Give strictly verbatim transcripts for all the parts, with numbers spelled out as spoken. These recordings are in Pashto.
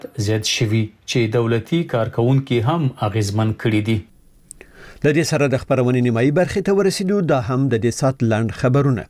زیات شوي چې دولتي کارکونکو هم اغیزمن کړي دي. د دې سره د خبرونې نیمایي برخې ته ورسېدو. دا هم د دې سات لاند خبرونه.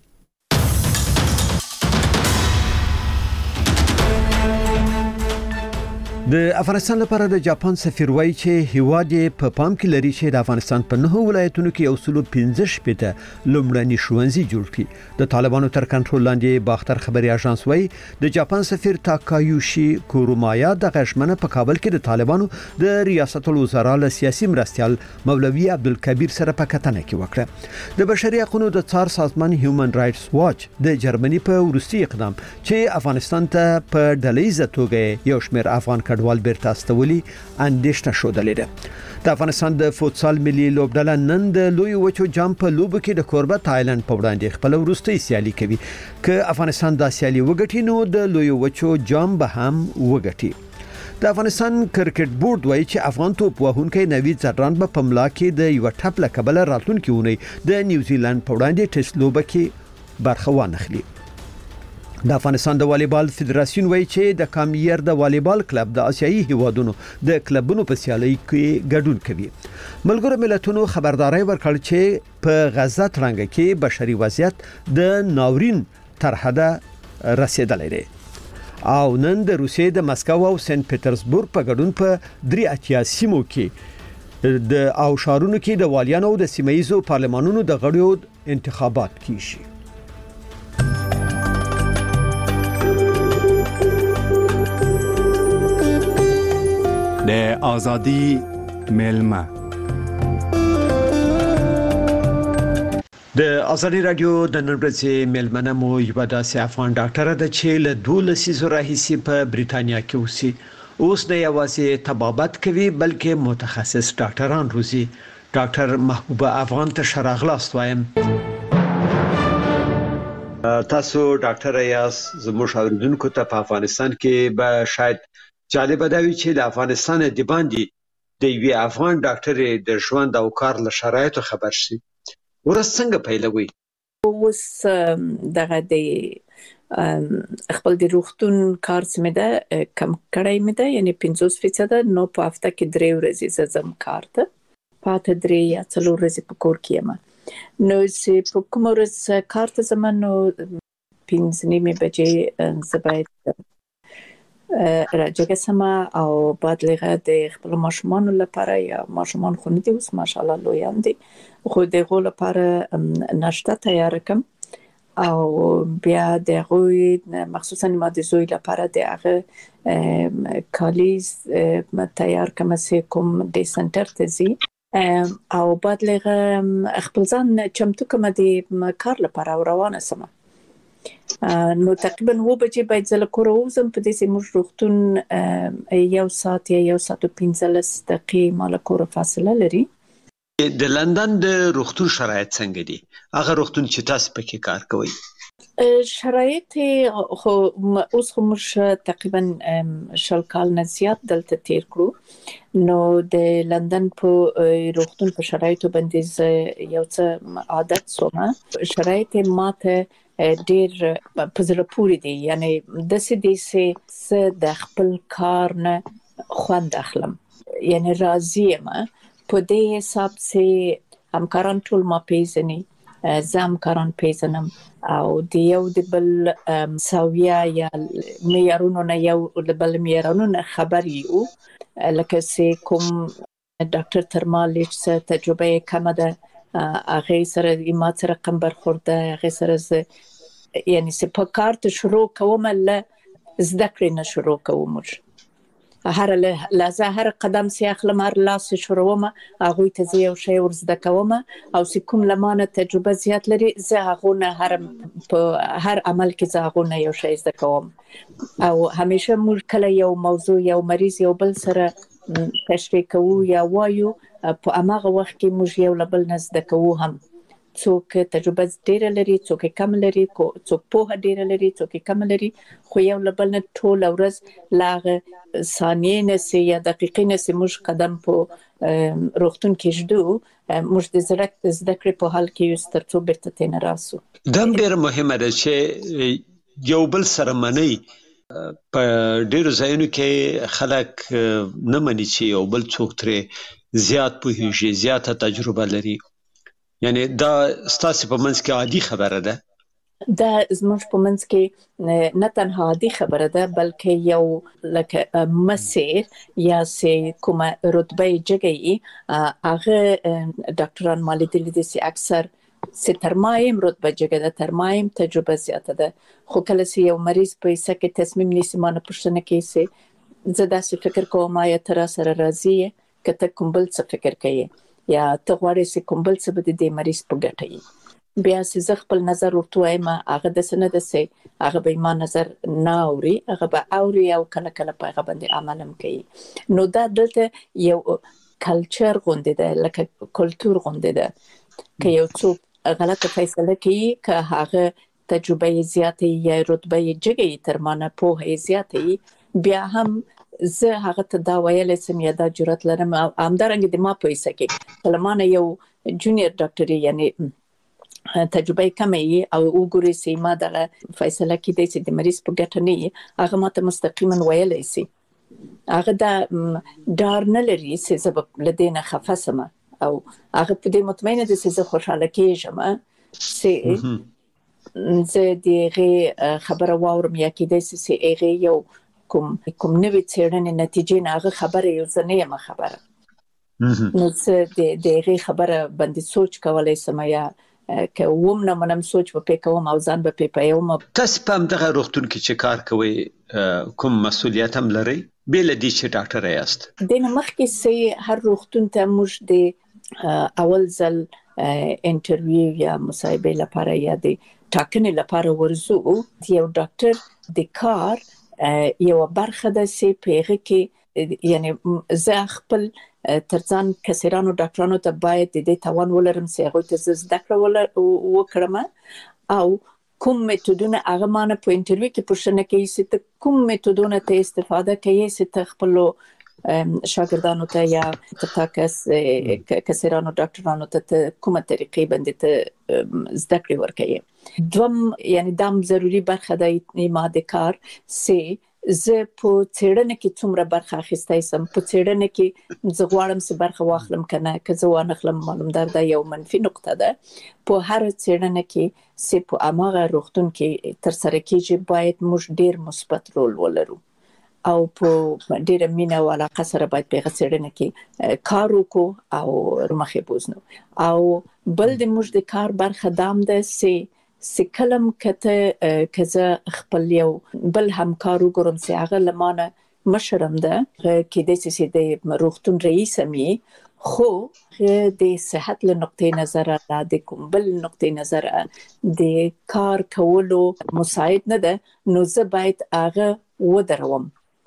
د افغانستان لپاره د جاپان سفیر وایي چې هیواد یې په پام کې لري چې د افغانستان په نهو ولایتونو کې یو سل او پنځه شپېته لومړني ښوونځي جوړ کړي. د طالبانو تر کنټرول لاندې باختر خبري اژانس وایي د جاپان سفیر تاکایوشي کورومایا د غشمنه په کابل کې د طالبانو د ریاست الوزرا له سیاسي مرستيال مولوي عبدالکبیر سره په کتنه کې وکړه. د بشري حقوقو د څار سازمان هیومن رائټس واچ د جرمني په وروستي اقدام چې افغانستان ته په ډلهیزه توګه یو شمېر افغان کډوال بیرته استولي اندېښنه شودلې ده. د افغانستان د فوتسال ملي لوبډله نن د لوی وچو جام په لوب کې د کوربه تایلند په وړاندې خپل وروستي سیالي کوي. که افغانستان د سیالي وګټي نو د لوی وچو جام به هم وګټي. د افغانستان کرکټ بورډ وایي چې افغان توپ وهونکی نوید زدران به په ملا کې د یو ټپ له کبله راتلونکي ونی د نیوزیلند په وړاندې ټیسټ لوبه کې برخه وانخلي. د افغانستان د والیبال فدراسیون وایي چې د کامیر د والیبال کلب د آسیایي هیوادونو د کلبونو په سیالي کې ګډون کوي. ملګرو ملتونو خبرداري ورکړه چې په غزه ترنګ کې بشري وضعیت د ناورین تر حده رسیدلی دی. او نن د روسیې د مسکو او سنت پټرزبورګ په ګډون په درې اتیا سیمو کې د او شارونو کې د والیانو د سیمایي پارلمانونو د غړیو انتخابات کیږي. د آزادی ملما د ازادي رادیو د نن ورځې ملمنه مو یو داسې افغان ډاکټر ده چې له دولسي زره هیڅ په بریتانیا کې اوسي. اوس نه یوازې طبابت کوي بلکې متخصص ډاکټران روزي. ډاکټر محبوبه افغان ته شراغلاست وایم. تاسو ډاکټر یاس زموږ اوریدونکو ته په افغانستان کې به شاید جالب دی چې د افغانستان د باندې د یو افغان ډاکټر د ژوند او کار له شرایطو خبر شي. ورځ څنګه پیلوي؟ اوس دغه د خپل د روغتون کار سمه ده کم کړای مې ده، یعنی پنځوس فیصد نو په هفته کې درې ورځې زم کار ته پاته درې یا څلور ورځې په کور کې یم. نو چې په کوم ورځ کار ته زم نو پنځه نیمه بجې زباید راجګه سما او بعد لغه د خپل ماشومان لپاره یا ماشومان خو نه دي اوس ماشاءالله لویان دي خو دغه لپاره ناشته تیار کوم او بیا دغه مخصوصا ما د زوی لپاره دغه کالیز تیار کوم سه کوم د سنټر ته زی او بعد لغه خپل ځان چمتو کوم د کار لپاره روانه سم. نو تقریبا و بجې باید زله کور وزم په دې سیمه روغتون یو ساعت یا یو ساعت او پنځلس دقیقې مال کور فاصله لري. د لندن د روغتون شرایط څنګه دي؟ هغه روغتون چې تاسو پکې کار کوئ شرایط خو اوس خو موږ تقریبا شل کال نه زیات دلته تیر کړو. نو د لندن په روغتون په شرایطو باندې یو څه عادت سومه. شرایط ماته ډیر په زړه پورې دي، یعنی د سې دې سه د خپل کار نه خوند اخلم، یعنی راضی یم په دې حساب سه همکاران ټول ما پیژني، زه همکاران پیژنم او د یو د بل ساویه یا معیارونو نه یو د بل معیارونو نه خبر یو. لکه سه کوم ډاکټر ترمالیچ سه تجربه کمه ده هغه سره ما سره رقم برخورده، هغه سره یعنی سه په کار ته شروع کوم له زده کړې نه شروع کوم. هر لحظه هر قدم سي اخلم هر لاس شروعم هغه ته یو شی ورزده کوم او سې کوم لمانه تجربه زیات لري زه هغه نه هر په هر عمل کې زه هغه نه یو شی زده کوم. او همیشه موږ کله یو موضوع یو مریض یو بل سره تشریح کوو یا وایو په هغه وخت کې موږ یو لبل نه زده کوو، هم څوک تجربه ډیره لري څوک کم لري څوک په ډیره لري څوک کم لري، خو یو لبل نه ټول ورځ لاغه ثانیې نه سي یا دقیقې نه سي موږ قدم په روغتون کې جدو موږ د زړه زده کړې په حال کې یو سترڅو بیرته تین راسو. دا ډیره مهمه ده چې یو بل سره منی په ډیرو ځایونو کې خلک نه مني چې یو بل څوک ترې زیات پوهیږي، زیاته تجربه لري. یعنی دا ستاسو په منځ کې عادي خبره ده؟ دا زموږ په منځ کې نه تنها عادي خبره ده بلکې یو لکه مسیر یا سه کومه رتبه جګی هغه ډاکټران مالي دي چې اکثر سه ترمایم رتبه جګه ده، ترمایم تجربه زیاته ده. خو کله چې یو مریض په ایسه کې تصمیم نیسي مانه پښتنه کې سه زه داسې فکر کوم یا تر سره راضی کته کوم بل څه فکر کوي یا ته غواړې چې کوم بل څه به د مریض په ګټه وي. بیا چې زه خپل نظر ورته وایم هغه د سنه د سي هغه به ما نظر نه اوري، هغه به اوري او کله کله په هغه باندې عملم کوي. نو دا دلته یو کلچر غونډه ده، لکه کلچر غونډه ده که یو څوک غلطه فیصله کوي که هغه تجربه زیاته یا رتبه جګی تر مانه په زیاته بیا هم زه هغه ته دا ویل سم یا دا جرأت لرم همدارنګه د ما پیسې کې کلمانه یو جونیئر ډاکټر یعنی تجربه کمه او وګوري چې ما دغه فیصله کې د دې مریض په ګټه نه هغه ماته مستقیما ویلای شي. هغه دا ډار نه لري چې زه لدينه خفاسمه او هغه په دې مطمئنه ده چې زه خوشاله کېږم چې زه دغه خبره واورم یا کې د چې هغه یو کوم کوم نوې څېړنې نتیجې نه هغه خبره یو ځنه یم خبره نو زه د دغه خبره باندې سوچ کولای سم یا که ووم نه منم سوچ په پېکوم او ځان به پېپایم. تاسو په همدغه روغتون کې چې کار کوئ کوم مسؤلیت هم لرئ بل دې چې ډاکټر یاست؟ د مخکې سي هر روغتون ته موږ د اول ځل انټرویو یا مصاحبه لپاره یا د ټاکنې لپاره ورزو. یو ډاکټر د کار یو برخه ده سي پیغه کې یعنی زه خپل ترڅان کسرانو ډاکټرانو ته باید د دې توان ولرم چې هغه ته زده کړم وکړم او کوم میتودونه هغه مانه په انټرویو کې پوښتنه کوي چې کوم میتودونه ته استفاده کوي چې ته خپل شاګردانو ته یا ته کس کسرانو ډاکټرانو ته کومه طریقې باندې ته زده کړې ورکوي. دوم یعنی دام ضروری برخه د ماده کار سي زه په څېړنه کې څومره برخه اخیستای سم، په څېړنه کې زه غواړم چې برخه واخلم کنه که زه وانخلم معلومدار ده یو منفي نقطه ده. په هر څېړنه کې چې په اماغه روغتون کې تر سره کېږي باید موږ ډیر مثبت رول ولرو او په ډیره مینه او علاقه سره باید په څېړنه کې کار وکړو او مخې بوزنو. او بل د موږ د کار برخه دام ده چې سکلم کته کزه خپل یو بل همکارو ګورم چې هغه لمانه مشرم ده کې د سې د روغتون رئیس می خو د صحت له نقطې نظر را د کوم بل نقطې نظر د کار کولو مساعد نه ده نو زه باید هغه ودروم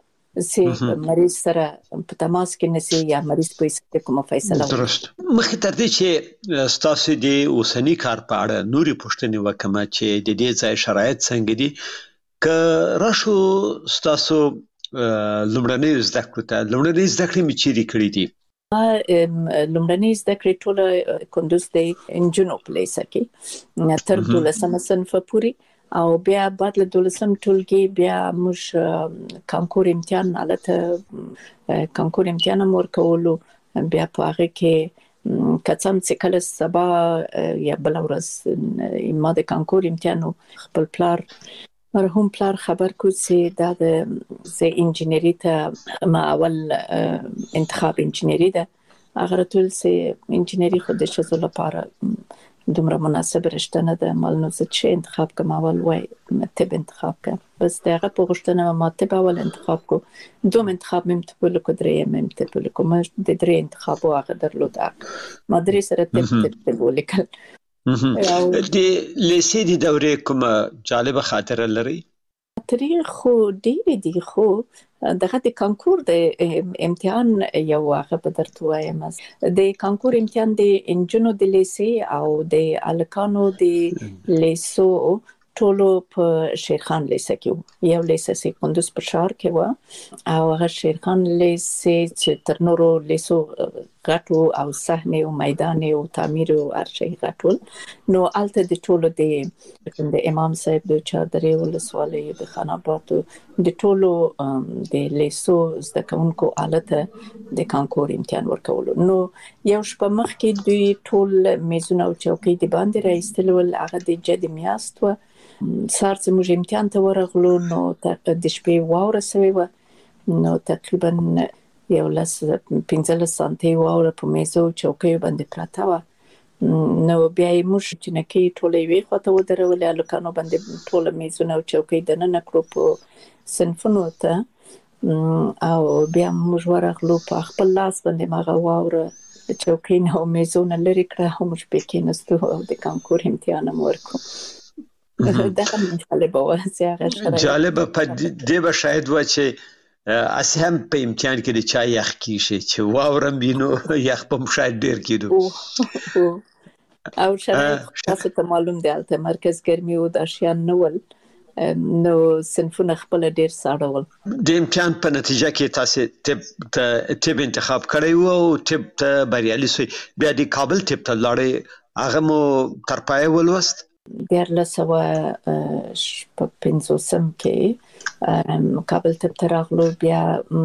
چې مریض سره په تماس کې نسی یا مریض په څه کومه فیصله درست. مخکې تر دې چې ستاسو د اوسنی کار په اړه نوري پوښتنې وکم چې د دې ځای شرایط څنګه دي که راشو ستاسو لومړنۍ زده کړې ته لومړنۍ زده کړې مې چیرې کړې دي؟ لومړنۍ زده کړې ټوله کندوز د انجنونو په لیسه کې تر دولسمه صنف پورې او بیا بعد له دولسم ټولګي بیا موږ کانکور امتحان البته کانکور امتحان ورکولو بیا په هغه کې کڅم چې کله سبا یا بل ورځ ما د کانکور امتحان خپل پلار مرحوم پلار خبر کو چې دا د زه انجینری ته ما اول انتخاب انجینری ده هغه ټول چې انجینری خو د شزو لپاره دومره مناسب رشته نه ده مالنو زه چې انتخاب کوم اول وای طب انتخاب کوم بس دغه په غوښتنه ما طب اول انتخاب کو دوم انتخاب مم ته په لکه درې مم ته په لکه ما د درې انتخاب واغه درلود ما درې سره طب طب ولیکل. د لیسې د دورې کوم جالب خاطره لري؟ تاریخ خو ډېر دي خو دغه د کانکور د امتحان یو هغه په درته وایم د کانکور امتحان د انجنونو د لیسې او د الکانو د لیسو ټولو په شیرخان لیسه کې یو لیسه سي کندوز په ښار کې و او هغه شیرخان لیسه چې تر نورو لیسو غټو او صحنه او میدان او تعمیر او ارشي غټول نو الته د ټولو د امام صاحب د چادرې ولسوالۍ د خان آباد د ټولو د لیسو زده کوونکو آلته د کانکور امتحان ورکول نو یو شپه مخکې دوی ټول میزونه او چوکۍ د باندې راایستل ول هغه د جد میاشت و سار چې موږ امتحان ته ورغلو نو د شپې واوره سوی و نو تقریبا یو لس پنځلس سانتي واوره په میزو چوکۍ باندې پراته و نو بیا یې موږ جنکۍ ټولې وی خواته ودرولې هلکانو باندې ټول میزونه او چوکۍ دننه کړو په صنفونو ته او بیا موږ ورغلو په خپل لاس باندې مغه واوره چوکۍ نه میزونه لري کړه هم موږ پکې کېناستو او د کانکور امتحان هم ورکړو دا هم جالبه و چې هغه شرایط جالبه په دې به شاید و چې اسی هم په امتحان کې د چا یخ کیږي چې واورم بینو یخ په مشاهد ډیر کېدو او شرایط تاسو ته معلوم دی البته مرکز ګرمي او د اشیان نه ول نو صنفونه خپل ډیر ساړه ول د امتحان په نتیجه کې تاسو طب ته طب انتخاب کړی وو او طب ته بریالي شوي بیا د کابل طب ته لاړې هغه مو تر پایه ولوست دیارلس سوه شپږ پنځوسم کې کابل طب ته راغلو بیا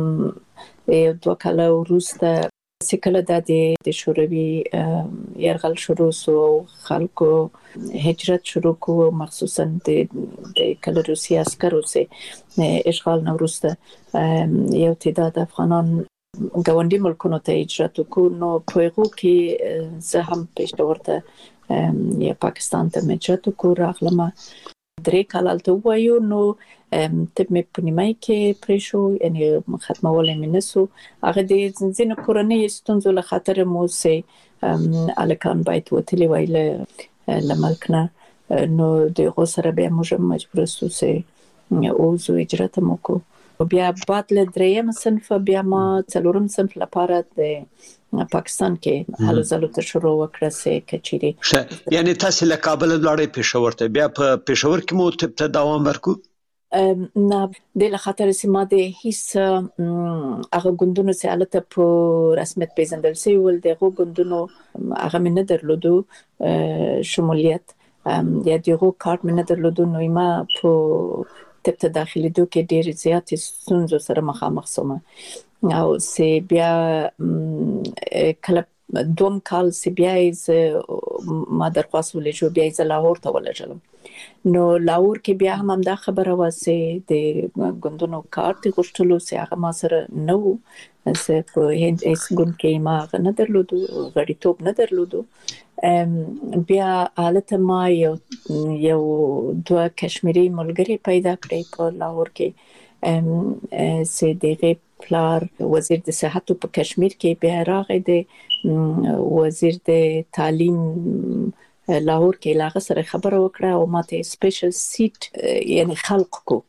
یو دوه کاله وروسته چې کله د شوروي یرغل شروع شو خلکو هجرت شروع کو مخصوصا د کله روسي عسکرو سه اشغال نه وروسته یو تعداد افغانان ګاونډي ملکونو ته هجرت وکړو نو په هغو کې زه هم پېښور ته یا پاکستان ته هجرت وکړو راغلم درې کاله هلته ووایو نو طب مې په نیمایي کې پرې شو یعنې ختمولی مې نه سو هغه د ځینو کورنیو ستونزو له خاطره مو چې هلکان باید وتلي وای له ملک نه نو د هغو سره بیا موږ هم مجبوره سو چې ووځو هجرت هم وکړو بیا بعد له درېیم صنف بیا ما څلورم صنف لپاره د پاکستان کې هلو ځلو ته شروع وکړه چې کچېرې یعنی تاسو له کابل لاړې پېښور ته بیا په پېښور کې مو طب ته دوام ورکړو نه د له خاطر چې ما د هیڅ هغه ګوندونو چې هلته په رسمیت پیژندل شوي ول د هغو ګوندونو هغه مې نه درلودو شمولیت یا د هغو کارت مې نه درلودو نو ما په طب ته داخلېدو کې ډېرې زیاتې ستونزو سره مخامخ شوم او چې بیا کله دوم کال چې بیا یې ما درخواست ولېږو بیا یې زه لاهور ته ولېږلم نو لاهور کې بیا هم همدا خبره وه چې د ګوندونو کارت یې غوښتلو چې هغه ما سره نه و چې په هیڅ ګوند کې ما هغه نه درلودو غړیتوب نه درلودو بیا هلته ما یو یو دوه کشمیري ملګري پیدا کړی په لاهور کې چې د هغې پلار وزیر د صحت په کشمیر کې بیا راغی د وزیر د تعلیم لاهور کې لاغه سره خبره وکړه او ماته سپیشل سیټ یعنی خلق کو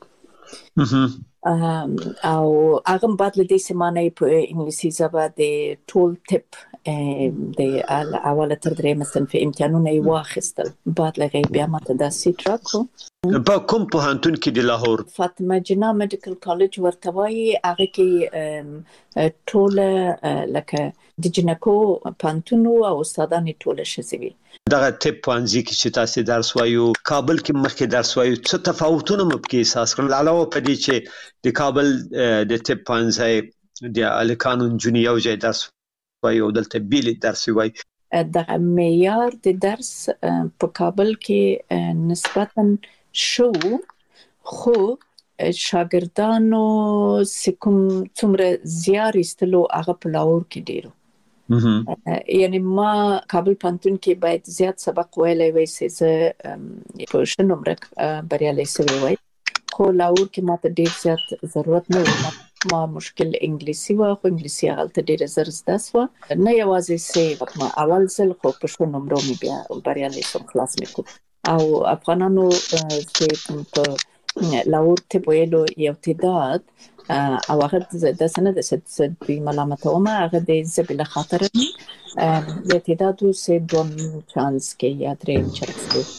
او هغه بعد له دې سیمانه په انګلیسي ژبه د ټول ټپ د اوله تر درېیمه صنف امتحانونه یې واخیستل بعد له هغې بیا ماته دا سیټ راکړو په کوم پوهنتون کې د لاهور فاطمه جناح میډیکل کالج ورته وایي هغه کې ټوله لکه د جنکو پوهنتون او استادان یې ټوله ښځې وي دغه طب پوهنځي کې چې تاسو درس وایو کابل کې مخکې درس وایو څه تفاوتونه مو پکې احساس کړل علاوه په دې چې د کابل د طب پوهنځي د هلکانو نجونې یو ځای درس وایو دلته بیل درس وایي دغه معیار د درس په کابل کې نسبتاً شو خو شاګردانو کوم څومره زیار ایستلو هغه په لاهور کې ډیرو یعنی ما کابل پوهنتون کې باید زیات سبق ویلی وای چې زه په ښه نمره بریالی سوی وای خو لاهور کې ماته ډیر زیات ضرورت نه و ما مشکل انګلیسي و خو انګلیسي هغلته ډیره زر زده سوه نه یوازې چې ما اول ځل خو په ښه نمرو مې بیا بریالی سوم خلاص مې کړو او افغانانو چې په لاهور طب ویلو یو تعداد او هغه داسې نه ده چې دوی ملامتومه هغه د ژبې له خاطره یو تعداد و چې دوم چانس کې یا درېیم چانس کې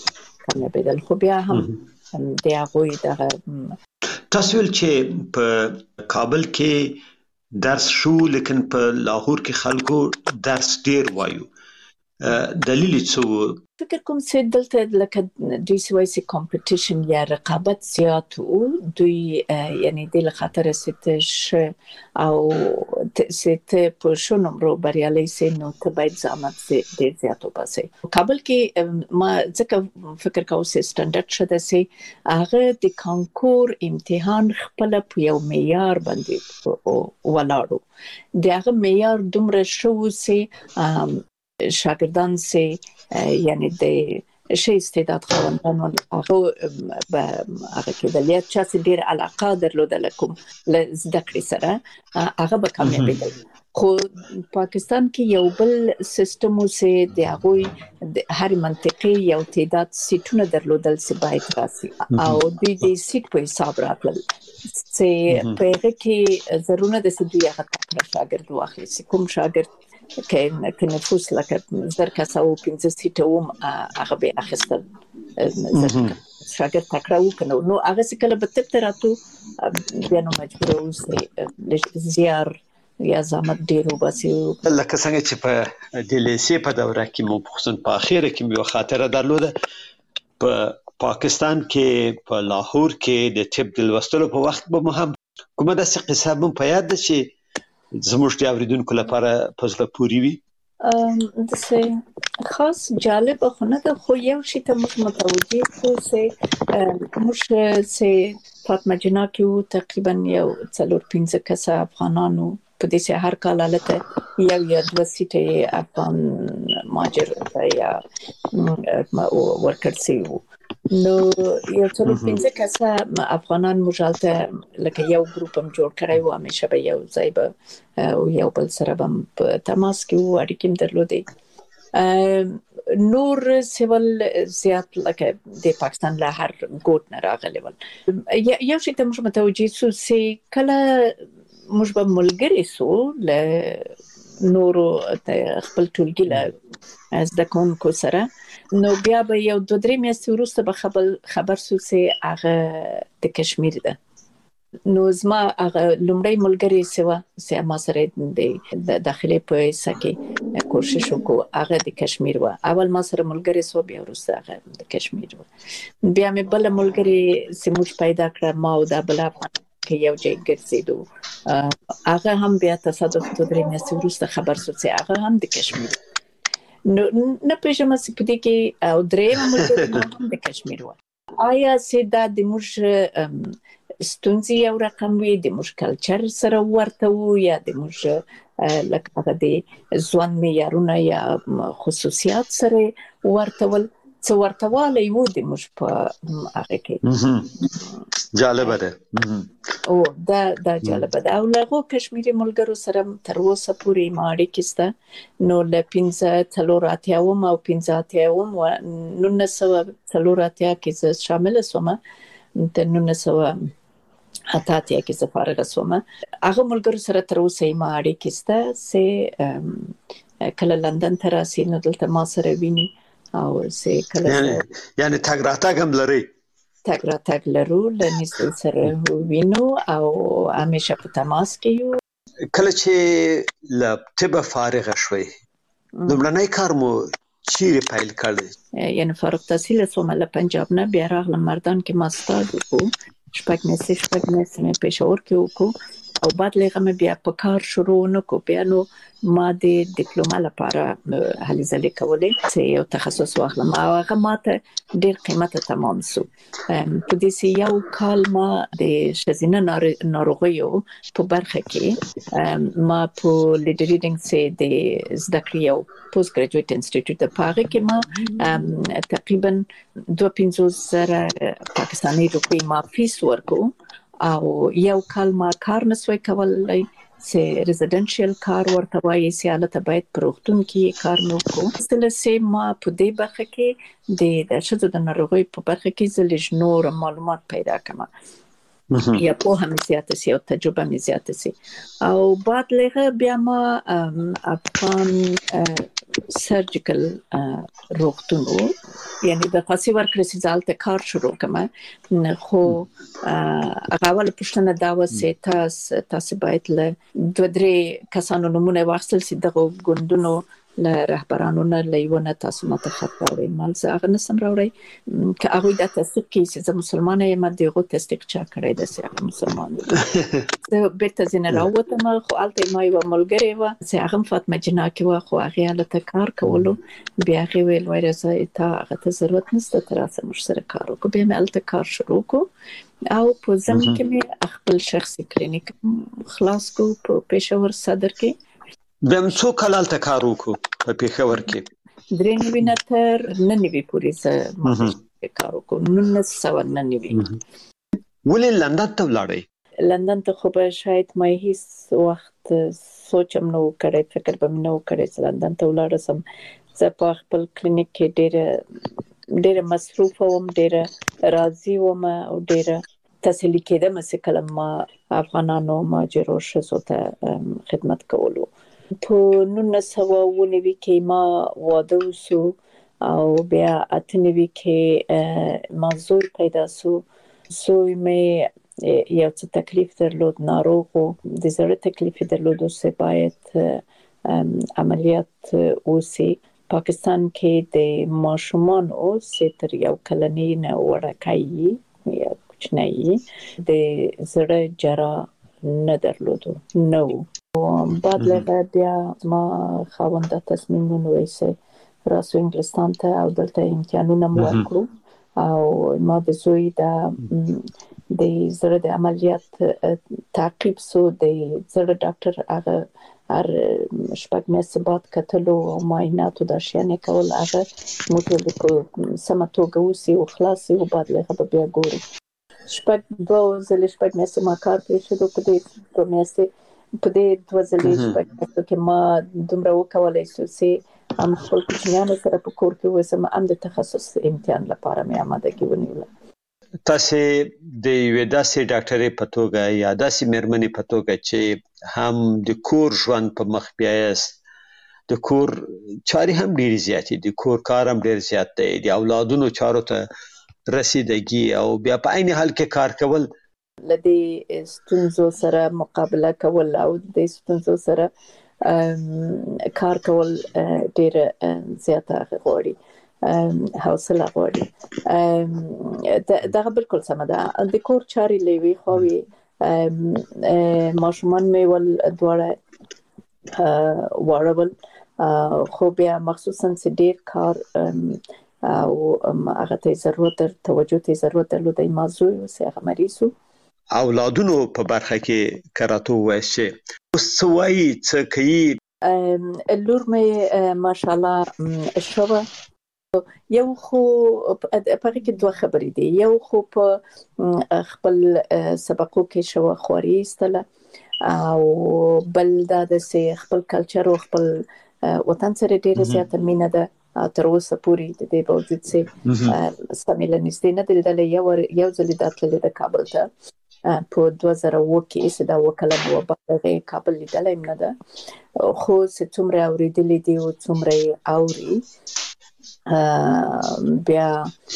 کامیابېدل خو بیا هم د هغوی دغه تاسو ول چې په کابل کې درس شو لیکن په لاهور کې خلکو درس ډیر وایو دلیل څه فکر کوم چې دلته لکه دوی سوای سي کمپټیشن یا رقابت زیات وو دوی یعنی د خاطر ستش او ست په شنو بریالي سي نو ته باید زحمت ډیر زیات وباسي کابل کې ما ځکه فکر کوم چې سټانډرډ شته سي هغه د کانکور امتحان خپل په یو معیار باندې ولاړو دغه معیار دومره شو سي شاګردان سي یعنی د شي استعداد خواندان هغه به هغه کې د لیت چې ډیر علاقه درلوده لکم زده کړې سره هغه به کامیابېدل خو پاکستان کې یو بل سیستم سي د هغه د هر منطقي یو تعداد سیټونه درلودل سي باید راسي او د دې سیټ په حساب راتل سي په هغه کې ضرورت د سدوی هغه شاګرد واخلي سي کوم شاګرد کې کې نفوس لکه زر کسه او پنځه سیټه وم هغه به اخیستل شاګرد تکراو کنه نو هغه څه کله به تر راتو بیا نو مجبور اوسې زیار یا زحمت ډیر وباسي لکه څنګه چې په د لیسې په دوره کې مو خصوصا په اخیره کې یو خاطره درلوده په پاکستان کې په لاهور کې د طب د لوستلو په وخت به مهم کومه داسې قصه مو په یاد ده چې زموږ د اوریدونکو لپاره په زړه پورې وي د څه خاص جالب خو نه ده خو یو شی ته موږ متوجه شو چې موږ چې فاطمه جنا کې تقریبا یو څلور پنځه کسه افغانانو په دې سه هر کال حالت یو یا دوه سیټه افغان ماجر یا ورکر سی نو یو څلور پنځه کسه افغانان مجالته لکه یو ګروپ هم جوړ کړی و همیشه به یو ځای به او یو بل سره هم په تماس کې و اړیکې درلودې نور سیول زیات لکه د پاکستان له هر ګوټ نه راغلي ول یو شی ته موږ متوجه سو چې کله موږ به ملګری سو له نورو خپل ټولګي له از د کوونکو سره نو بیا به یو دوه درې میاشتې وروسته به خبر خبر سو چې هغه د کشمیر ده نو زما هغه لومړی ملګری سوا چې ما سره د داخلي په سکه کوشش وکړ هغه د کشمیر و اول ما سره ملګری سو بیا وروسته هغه د کشمیر و بیا مې بل ملګری سموش پیدا کړ ما او دا بل کې یو ځای ګرځیدو هغه هم بیا تصادف دوه درې میاشتې وروسته خبر سو چې هغه هم د کشمیر نو نه پېژنم چې په دې کې او درې ملګری د کشمیر و آیا چې دا د موږ ستونزې یو رقم وي د موږ کلچر سره ورته وو یا د موږ لکه هغه د ځوان معیارونه یا خصوصیات سره ورته ول څه ورته والی وو د موږ په هغه کې جالب ده او دا دا جالب ده او له کشمیري ملګرو سره تر اوسه پورې ماړي کېسته نو له پنځه څلور اتیا و او پنځه اتیا و نو نه سو څلور اتیا کې شامل سوم د نو نه سو اته اتیا کې زفارغ سوم هغه ملګرو سره تر اوسه ماړي کېسته سه کله لندن ته راسي نو دلته ما سره ویني او سه کله یعنی تاګ راتګ هم لري تاګ راتګ لرو لنیز سره وینو او همیشه په تماس کې یو کله چې ل طب فارغ شوي لومړنی کار مو چیرې پیل کړی یعنی فارغ التحصیل سوم له پنجاب نه بیا راغلم مردان کې ماستر وکړو شپږ میسج شپږ میسج مې پېښور کې وکړو او بعد لغه مې بیا په کار شروع نکو بیا نو ما د ډیپلوما لپاره هلې ځلې کولې چې یو تخصص واخلم او هغه ماته ډېر قیمته تمام سو په دې یو کال ما د شزینه ناروغیو په برخه کې ما په لیډ ریډینګ سه د زده کړې یو پوسټ ګریجویټ انسټیټیوټ د پاره کې ما تقریبا دوه پنځوس زره پاکستاني روپۍ ما فیس ورکو او یو کال ما کار نسوي کولای چې ریزیدنشل کار ورته وایي چې حالت باید پروختون کې کار نو کو ستل سه ما په دې برخه کې د د شذ د ناروغي په برخه کې زلج نور معلومات پیدا کما یا په هم زیاته سي او تجربه مې زیاته سي او بعد لغه بیا ما افغان سرجیکل روغتون وو، یعنی د خاصي ورکړې چې ځالته کار شروع کړم، خو هغه ول پښتنه دا وسه تاسو تاسو باید له دوه درې کسانو نمونه واخیستل چې دغه ګوندونو له رهبرانو نه لیونه تاسو ماته خط راوړئ، مال زه هغه نسم راوړئ که هغوی دا تصدیق کړي چې زه مسلمانه یم، دغه تصدیق چا کړی دی چې هغه مسلمان دی. زه بیرته ځینې راووتم، خو هلته ما یوه ملګرې وه چې هغه هم فاطمه جناکې وه، خو هغې هلته کار کولو. بیا هغې ویل وایي راځه تا هغه ته ضرورت نشته، ته راسه موږ سره کار وکړو. بیا مې هلته کار شروع کړو او په ضمن کې مې خپل شخصي کلینیک خلاص کړو په پېښور صدر کې. بیا م څو کال هلته کار وکړو په پېښور کې؟ درې نوي نه تر نهه نوي پورې زه ما کار وکړو، نولس سوه نهه نوي. ولې لندن ته ولاړئ؟ لندن ته خو به شاید ما هیڅ وخت سوچ هم نه و کړی، فکر به مې نه و کړی چې لندن ته ولاړه سم. زه په خپل کلینیک کې ډېره ډېره مصروفه وم، ډېره راضي وم او ډېره تسلي کېدم چې کله ما افغانانو مهاجرو ښځو ته خدمت کولو. په نولس سوه اووه نوي کې ما واده وسو او بیا اته نوي کې ما زوی پیدا سو. زوی مې یو څه تکلیف درلود، ناروغ و، د زړه تکلیف درلود چې باید عملیات وسي. پاکستان کې د ماشومان او چې تر یو کلنۍ نه وړکۍ یا کوچنۍ د زړه جراح نه درلودو، نه و. بعد له بیا ما خاوند تصمیم ونیوی چې راسو انګلستان ته او دلته امتحانونه مو ورکړو او ما د زوی د د زړه د عملیات تعقیب سو. د زړه ډاکټر هغه هر شپږ میاشتې بعد کتلو او معایناتو دا شیانې کول، هغه موږ ته په سمه توګه وسي او خلاص او بعد له هغه بیا ګورو. شپږ دوه ځلې شپږ میاشتې ما کار پرېښود، په دې دوه میاشتې په دې دوه ځلې شپږ میاشتو کې ما دومره وکولی شو چې هم خپل کوچنیانو سره په کور کې اوسم، هم د تخصص امتحان لپاره مې امادګي ونیوله. تاسې د یوې داسې ډاکټرې په توګه یا داسې مېرمنې په توګه چې هم د کور ژوند په مخ بیایاست، د کور چارې هم ډېرې زیاتې دي، کور کار هم ډېر زیات دی، د اولادونو چارو ته رسیدګي او بیا په عین حال کې کار کول، له دې ستونزو سره مقابله کول او د ستونزو سره کار کول ډېره زیاته غواړي، حوصله غواړي. دغه بالکل سمه ده. د کور چارې له یوې خواوې ماشومان مې ول دواړه واړول، خو بیا مخصوصا چې ډېر کار او هغه ته ضرورت در توجه ته ضرورت درلود. ما زوی اوس هغه مریض و. اولادونو په برخه کې کراته وایي چې اوس څه وایي، څه کوي؟ لور مې ماشاءالله شوه. یو خو په هغه کې دوه خبرې دي، یو خو په خپل سبقو کې شوه خواري ایستله او بل دا چې خپل کلچر او خپل وطن سره ډېره زیاته مینه ده. تر اوسه پورې د دې باوجود چې سمې له نږدې نه دی لیدلی، یو یو ځل دا تللی ده کابل ته په دوه زره اووه کې، چې دا اووه کلن وه، بعد هغې کابل لیدلی هم نه ده، خو چې څومره اورېدلي دي او څومره یې اوري بیا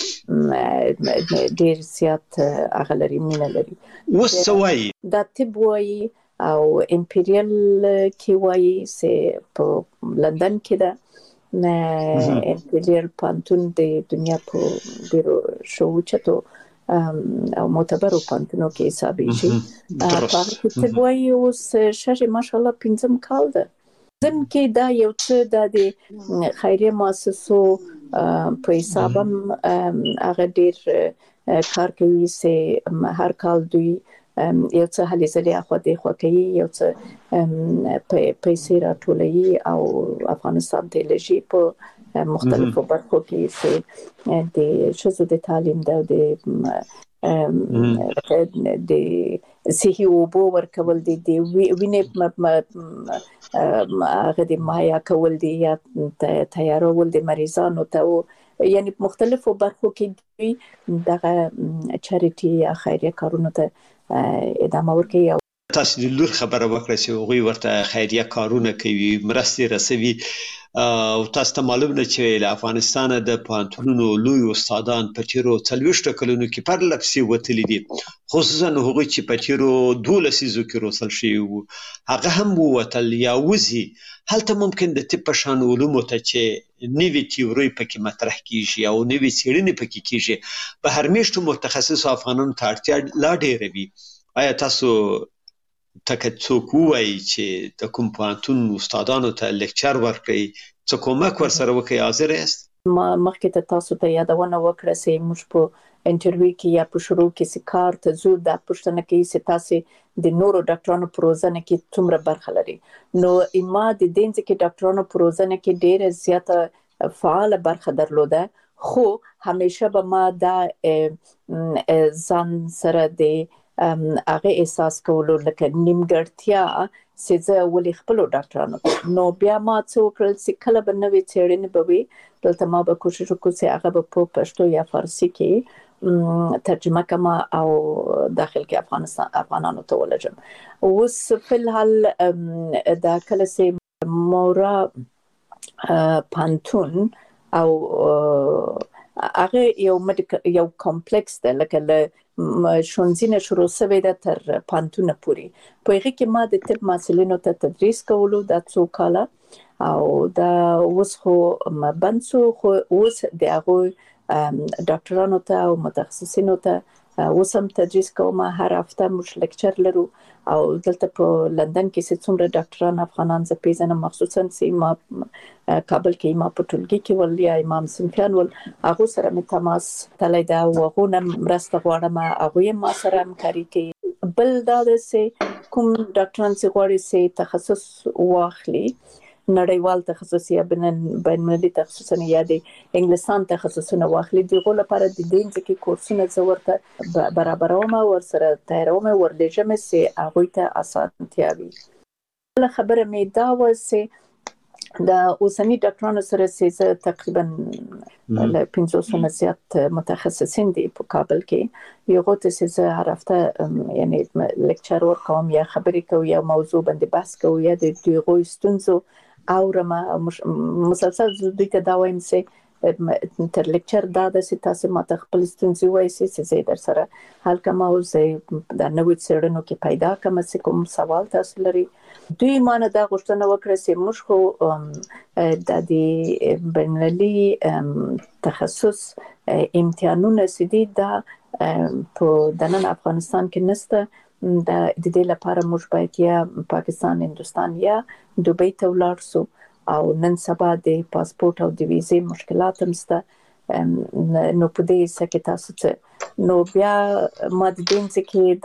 ډېر زیات هغه لري، مینه لري. اوس څه وایي؟ دا طب وایي او امپیریل کې وایي چې په لندن کې ده. امپیریل پانتون د دنیا په ډېرو شوچتو او معتبرو پانتونو کې حسابېږي. په هغه کې طب وایي اوس شاید ماشاءالله پنځم کال ده. ځکه کې دا یو څه دا د خیریه مؤسسو په حساب هم هغه ډېر کار کوي چې هر کال دوی یو څه هلې ځلې اخوا دېخوا کوي، یو څه پیسې راټولوي او افغانستان ته لېږي په مختلفو برخو کې چې د ښځو د تعلیم ده، د صحي اوبو ورکول دي، د وینې هغه د مهیا کول دي یا تیارول د مریضانو ته، یعنی په مختلفو برخو کې دوی دغه چاریټي یا خیریه کارونو ته ادامه ورکوي. تاسو د لور خبره وکړه چې هغوی ورته خیریه کارونه کوي، مرستې رسوي. او تاسو ته معلوم نه چې له افغانستان د پوهنتونونو لوی استادان په تیرو څلوېښت کلونو کې پر لپسې وتلي دي، خصوصا هغوی چې په تیرو دولس لسیزو کې روسل شوي وو، هغه هم ووتل یا وځي. هلته ممکن د طب په شان علومو ته چې نوې تیورۍ پکې مطرح کیږي او نوې څېړنې پکې کیږي، په هر میاشتو متخصصو افغانانو ته اړتیا لا ډېره وي. آیا تاسو تک څوک وایي چې د کوم پوهنتون استادانو ته لیکچر ورکړي، څه کومک ورسره وکړي، حاضر یاست؟ ما مخکې ته تاسو ته یادونه وکړه چې موږ په انټرویو کې یا په شروع کې چې کار ته ځو دا پوښتنه کوي چې تاسو د نورو ډاکټرانو په روزنه کې څومره برخه لري. نو ما د دې ځکه ډاکټرانو په روزنه کې ډېره زیاته فعال برخه درلوده، خو همیشه به ما دا ځان سره د هغه احساس کولو لکه نیمګړتیا چې زه ولې خپلو ډاکټرانو. نو بیا ما څه وکړل چې کله به نوې څېړنې به وي، دلته ما به کوشش وکړو چې هغه به په پښتو یا فارسي کې ترجمه کما او داخل کې افغانستان افغانانو ته ولېږم. اوس په الحال دا کله چې مورا پانتون او هغه یو یو کمپلیکس ده، لکه له شونځینه شروع شوی ده تر پانتونه پورې. په هغه کې ما د طب محصلینو ته تدریس کولو دا څو کاله، او دا اوس خو بند شو، خو اوس د هغوی ډاکټرانو ته او متخصصینو ته اوس هم تدریس کوم. هر هفته موږ لیکچر لرو او دلته په لندن کې چې څومره ډاکټران افغانان زه پیژنم، مخصوصا چې ما کابل کې ما په ټولګي کې ول یا امام صنفیان ول، هغو سره مې تماس تللی ده او هغو نه مرسته غواړم، هغوی ما سره همکاري کوي. بل دا ده چې کوم ډاکټران چې غواړي چې تخصص واخلي، نړیوال تخصص یا بین المللي تخصصونه یا د انګلستان تخصصونه واخلي، دغه لپاره د دې ځکه کورسونه زه ورته برابروم، ورسره تیاروم، ورلېږم چې هغوی ته اسانتیا وي. بله خبره مې دا وه چې د اوسني ډاکټرانو سره چې زه تقریبا له پنځوسو نه زیات متخصصین دي په کابل کې، یو ته چې زه هر هفته یعنی لیکچر ورکوم یا خبرې کوم یا موضوع باندې بحث کوم یا د دوی ستونزو اورم، مسلسل دوی ته دا وایم چې تر لیکچر دا ده چې تاسو ماته خپل ستونزې وایي چې زه در سره حل کوم او زه د نوې څېړنو کې پیدا کوم چې کوم سوال تاسو لري. دوی مانه دا غوښتنه وکړه چې موږ خو د دې بین‌المللي تخصص امتحانونه چې دي دا په دننه افغانستان کې نشته. د دې لپاره موږ باید یا پاکستان، هندوستان یا دوبۍ ته ولاړ شو، او نن سبا د پاسپورت او د ویزې مشکلات هم شته. نو په دې سکه تاسو ته نو بیا ما د دې ځکه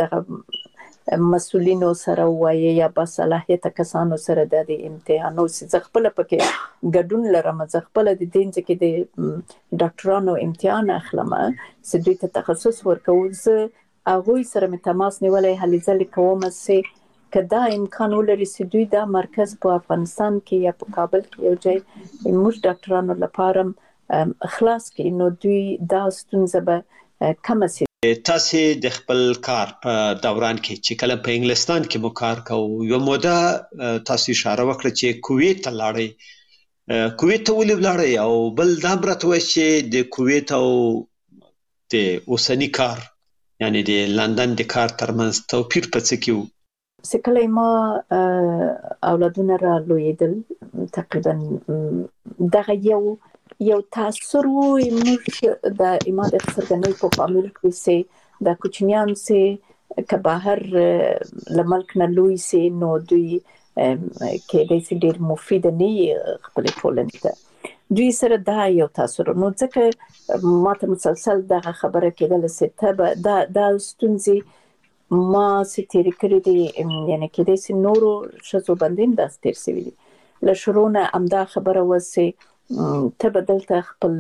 د مسؤلینو سره وایي یا با صلاحیت کسانو سره د امتحانو چې خپل پکې ګډون لرم، زه خپل د دې ځکه د ډاکټرانو امتحان اخلم چې دوی ته تخصص ورکوم. زه هغوی سره مې تماس نیولی، هلې ځلې کوم چې که دا امکان ولري چې دوی دا مرکز په افغانستان کې یا په کابل کې یو ځای موږ ډاکټرانو لپاره خلاص کړي، نو دوی دا ستونزه به کمه شي. تاسو د خپل کار په دوران کې چې کله په انګلستان کې مو کار کوو، یو موده تاسو اشاره وکړه چې کویت ته لاړئ. کویت ته ولې ولاړئ؟ او بل دا برته وایي چې د کویت او د اوسني کار یعنی د لندن د کار ترمنځ توپیر په څه کې و؟ چې کله ما اولادونه را لویدل، تقریبا دغه یو یو تاثر و موږ د ما د څرګندۍ په فامیل کې چې د کوچنیان چې که بهر له ملک نه لوی سي نو دوی کېدای شي ډېر مفید نه وي خپلې ټولنې ته. دوی سره دا یو تاثر نو ځکه ما ته مسلسل دغه خبره کېدله چې ته به دا دا ستونزې ما چې تېرې کړې دي، یعنې کېدای شي نورو ښځو باندې هم داسې تېر شوي دي. له شروع نه همدا خبره وه چې ته به دلته خپل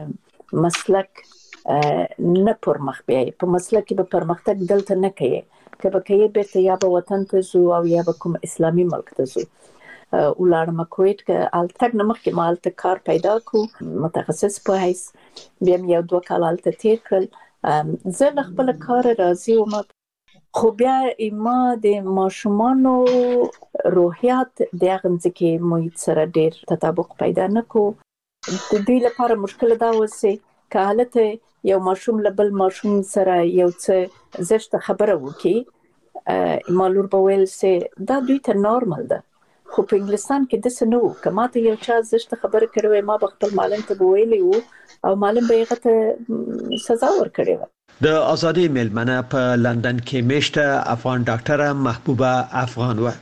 مسلک نه پرمخ بیایې، په مسلک کې به پرمختګ دلته نه کوې، که به کوې بیرته یا به وطن ته ځو او یا به کوم اسلامي ملک ته ځو. ولاړم کویت کې، هلته تګ نه مخکې ما هلته کار پیدا کړو متخصص په حیث، بیا مې یو دوه کاله هلته تېر کړل. زه له خپله کاره راضي وم. خو بیا ما د ماشومانو روحیات د هغه ځکه محیط سره ډیر تطابق پیدا نکو. د دې لپاره مشکل دا وسی که حالت یو ماشوم لبل ماشوم سره یو څه زشت خبره وکي مالور به ویل سي دا دوی ته نورمال ده، خو په انګلستان کې د سنو کماته یو چا زشت خبره کړو ما به خپل معلم ته ویلي وو او معلم به هغه ته سزا ورکړي و. د ازادي ملمنه په لندن کې میشته افغان ډاکټره محبوبه افغان و.